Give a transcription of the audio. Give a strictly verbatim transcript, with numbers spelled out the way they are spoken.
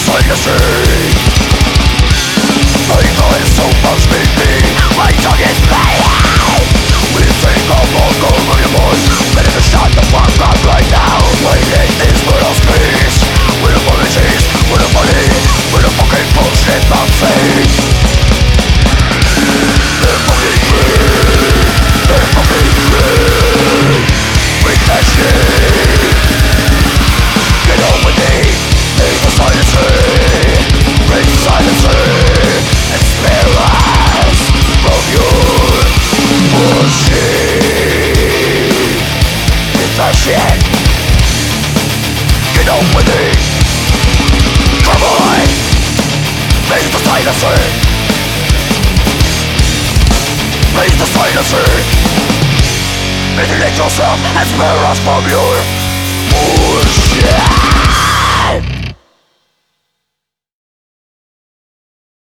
sight to see. Evil is so much in me. My tongue is bleeding. We think of all over your voice. Ready to shut the fuck up right now. Waiting is little space. With apologies, with a money, with a fucking bullshit mouth face. They're fucking free. They're fucking free. We can't see. Get on with me. Leave the silence. Break silence and spare us from your bullshit. It's our shit. Get on with it. Come on. Raise the silencer. Raise the silencer. Ventilate yourself and spare us from your